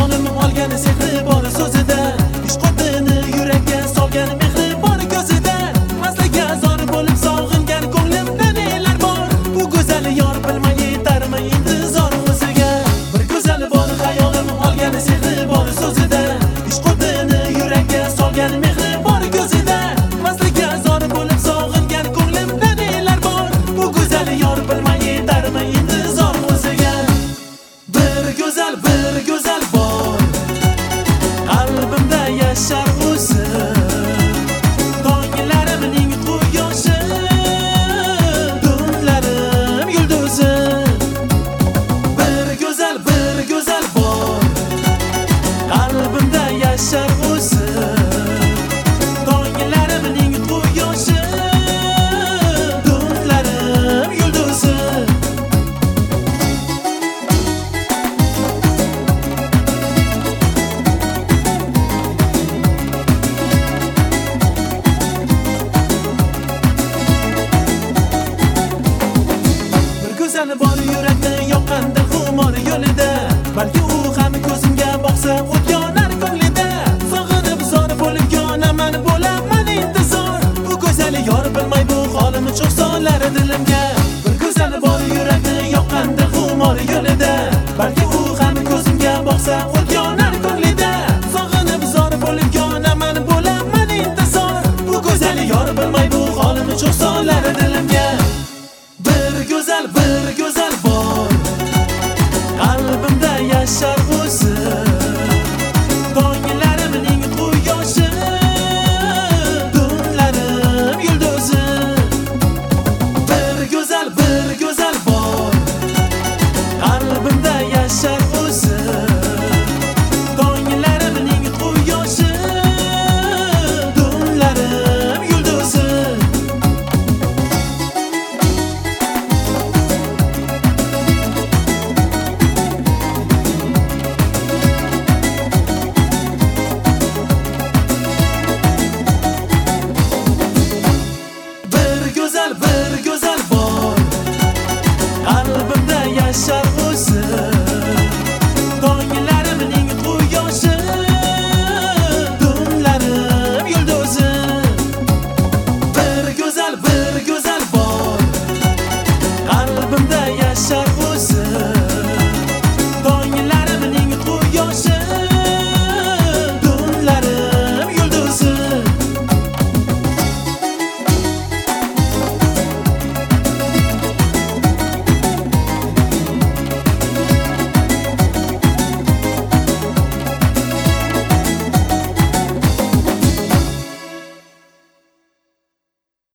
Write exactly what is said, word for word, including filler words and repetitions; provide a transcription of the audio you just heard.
xayolim olgan sehri bor so'zida, ishq o'tini yurakka solgan mehri bor ko'zida. Maslaga zor bo'lib sog'ingan ko'nglimda nelar bor, bu go'zal yor bilmay yetarmi intizor o'ziga. Bir go'zal bor xayolim olgan sehri bor so'zida, ishq o'tini yurakka solgan mehri bor ko'zida. Maslaga zor bo'lib sog'ingan ko'nglimda nelar bor, bu go'zal yor bilmay yetarmi intizor o'ziga. Bir go'zal bir go'zal bor qalbimda yashar o'zi, tonglarimning quyoshi, tunlarim yulduzi. Bir go'zal bir go'zal bor qalbimda yashar o'zi, tonglarimning quyoshi, tunlarim yulduzi. Go'zal bor yurakni yoqqan dilxumor yo'lida, balki u ham ko'zimga boqsa o't yonar ko'nglida. Sog'inib zor bo'lib yonaman, bo'laman intizor. Bu go'zal yor bilmay bu holim cho'q solar dilimga.